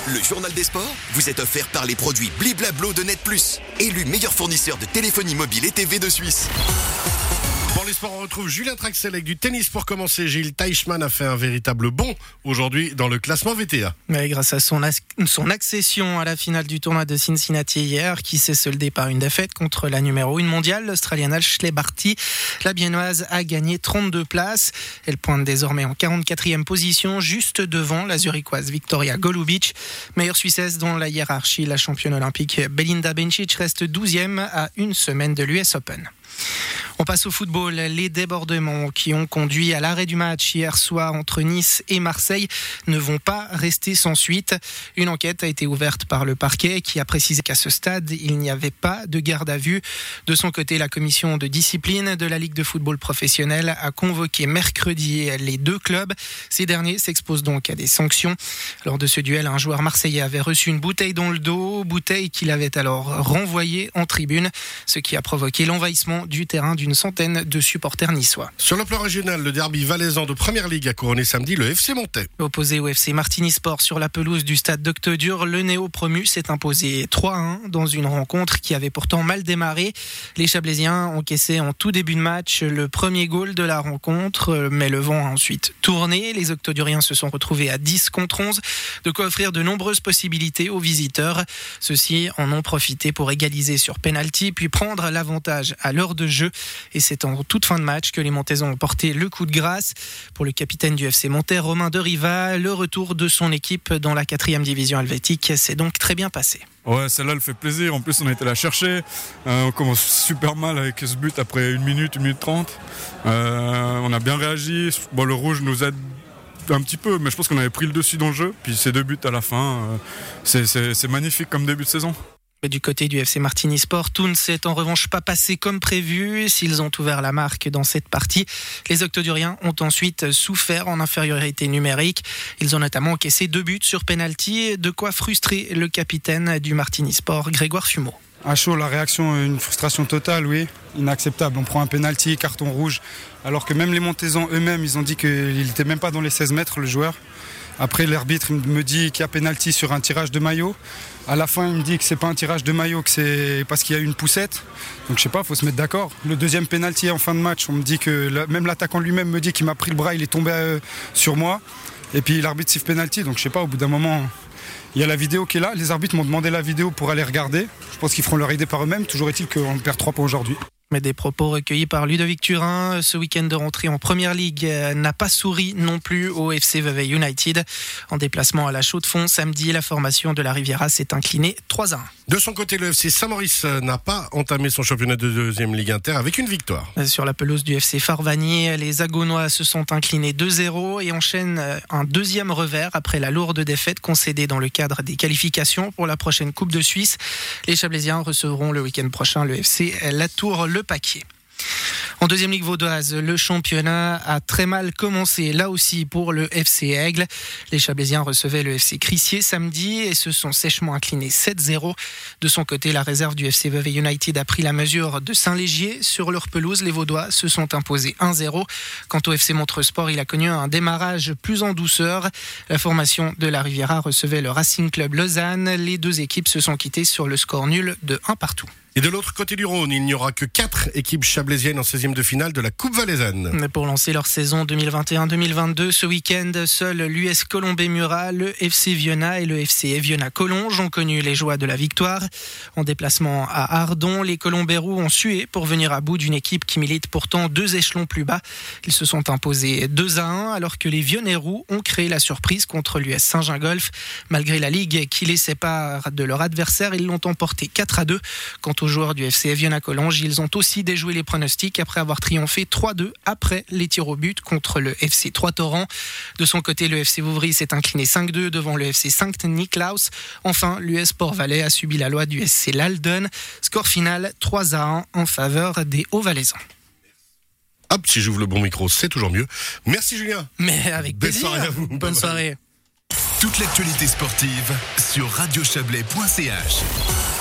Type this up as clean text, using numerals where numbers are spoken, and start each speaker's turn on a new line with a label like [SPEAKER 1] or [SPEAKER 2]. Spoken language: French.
[SPEAKER 1] Le journal des sports vous est offert par les produits Bliblablo de Net Plus, élu meilleur fournisseur de téléphonie mobile et TV de Suisse.
[SPEAKER 2] Pour les sports, on retrouve Julien Traxel avec du tennis pour commencer. Gilles Teichmann a fait un véritable bond aujourd'hui dans le classement VTA.
[SPEAKER 3] Mais grâce à son accession à la finale du tournoi de Cincinnati hier, qui s'est soldée par une défaite contre la numéro 1 mondiale, l'Australienne Ashleigh Barty, la Biennoise a gagné 32 places. Elle pointe désormais en 44e position, juste devant la Zurichoise Victoria Golubic. Meilleure Suissesse dans la hiérarchie, la championne olympique Belinda Bencic reste 12e à une semaine de l'US Open. On passe au football. Les débordements qui ont conduit à l'arrêt du match hier soir entre Nice et Marseille ne vont pas rester sans suite. Une enquête a été ouverte par le parquet qui a précisé qu'à ce stade, il n'y avait pas de garde à vue. De son côté, la commission de discipline de la Ligue de football professionnel a convoqué mercredi les deux clubs. Ces derniers s'exposent donc à des sanctions. Lors de ce duel, un joueur marseillais avait reçu une bouteille dans le dos, bouteille qu'il avait alors renvoyée en tribune, ce qui a provoqué l'envahissement du terrain d'une centaine de supporters niçois.
[SPEAKER 2] Sur le plan régional, le derby valaisan de Première Ligue a couronné samedi le FC Montais.
[SPEAKER 3] Opposé au FC Martigny-Sport sur la pelouse du stade d'Octodur, le néo-promu s'est imposé 3-1 dans une rencontre qui avait pourtant mal démarré. Les Chablaisiens ont encaissé en tout début de match le premier goal de la rencontre, mais le vent a ensuite tourné. Les Octoduriens se sont retrouvés à 10 contre 11, de quoi offrir de nombreuses possibilités aux visiteurs. Ceux-ci en ont profité pour égaliser sur penalty, puis prendre l'avantage à l'heure de jeu. Et c'est en toute fin de match que les Montaisans ont porté le coup de grâce. Pour le capitaine du FC Montais, Romain De Riva, le retour de son équipe dans la 4e division helvétique s'est donc très bien passé.
[SPEAKER 4] Ouais, celle-là, elle fait plaisir. En plus, on a été la chercher. On commence super mal avec ce but après 1 minute 30. On a bien réagi. Bon, le rouge nous aide un petit peu, mais je pense qu'on avait pris le dessus dans le jeu. Puis ces 2 buts à la fin, c'est magnifique comme début de saison.
[SPEAKER 3] Du côté du FC Martigny-Sport, tout ne s'est en revanche pas passé comme prévu. S'ils ont ouvert la marque dans cette partie, les Octoduriens ont ensuite souffert en infériorité numérique. Ils ont notamment encaissé 2 buts sur penalty, de quoi frustrer le capitaine du Martigny-Sport, Grégoire Fumeau.
[SPEAKER 5] À chaud, la réaction, une frustration totale, oui, inacceptable. On prend un penalty, carton rouge, alors que même les Montaisans eux-mêmes, ils ont dit qu'il n'était même pas dans les 16 mètres, le joueur. Après, l'arbitre me dit qu'il y a penalty sur un tirage de maillot. À la fin, il me dit que c'est pas un tirage de maillot, que c'est parce qu'il y a eu une poussette. Donc je sais pas, faut se mettre d'accord. Le deuxième penalty en fin de match, on me dit que même l'attaquant lui-même me dit qu'il m'a pris le bras, il est tombé sur moi. Et puis l'arbitre siffle penalty. Donc je sais pas, au bout d'un moment, il y a la vidéo qui est là. Les arbitres m'ont demandé la vidéo pour aller regarder. Je pense qu'ils feront leur idée par eux-mêmes. Toujours est-il qu'on perd 3 points aujourd'hui.
[SPEAKER 3] Mais des propos recueillis par Ludovic Turin, ce week-end de rentrée en Première Ligue n'a pas souri non plus au FC Vevey United. En déplacement à la Chaux-de-Fonds, samedi, la formation de la Riviera s'est inclinée 3-1.
[SPEAKER 2] De son côté, le FC Saint-Maurice n'a pas entamé son championnat de 2e Ligue Inter avec une victoire.
[SPEAKER 3] Sur la pelouse du FC Farvagny, les Agonois se sont inclinés 2-0 et enchaînent un 2e revers après la lourde défaite concédée dans le cadre des qualifications pour la prochaine Coupe de Suisse. Les Chablaisiens recevront le week-end prochain le FC Latour-Le Paquier. En 2e Ligue vaudoise, le championnat a très mal commencé, là aussi pour le FC Aigle. Les Chablaisiens recevaient le FC Crissier samedi et se sont sèchement inclinés 7-0. De son côté, la réserve du FC Vevey United a pris la mesure de Saint-Légier. Sur leur pelouse, les Vaudois se sont imposés 1-0. Quant au FC Montreux-Sport, il a connu un démarrage plus en douceur. La formation de la Riviera recevait le Racing Club Lausanne. Les deux équipes se sont quittées sur le score nul de 1 partout.
[SPEAKER 2] Et de l'autre côté du Rhône, il n'y aura que 4 équipes chablaisiennes en 16e de finale de la Coupe valaisanne.
[SPEAKER 3] Pour lancer leur saison 2021-2022, ce week-end, seuls l'US Colombey-Murat, le FC Viona et le FC Eviona-Collonges ont connu les joies de la victoire. En déplacement à Ardon, les Colombéroux ont sué pour venir à bout d'une équipe qui milite pourtant 2 échelons plus bas. Ils se sont imposés 2-1 alors que les Vionnairous ont créé la surprise contre l'US Saint-Gingolf. Malgré la Ligue qui les sépare de leur adversaire, ils l'ont emporté 4-2. Quant aux joueurs du FC Eviona-Collonges, ils ont aussi déjoué les pronostics après avoir triomphé 3-2 après les tirs au but contre le FC Trois-Torrents. De son côté, le FC Vouvry s'est incliné 5-2 devant le FC Sankt-Niklaus. Enfin, l'US Port-Valais a subi la loi du SC Lalden. Score final 3-1 en faveur des Hauts-Valaisans.
[SPEAKER 2] Hop, si j'ouvre le bon micro, c'est toujours mieux. Merci Julien.
[SPEAKER 3] Mais avec plaisir.
[SPEAKER 2] Belle soirée à vous.
[SPEAKER 3] Bonne soirée.
[SPEAKER 1] Toute l'actualité sportive sur radiochablais.ch.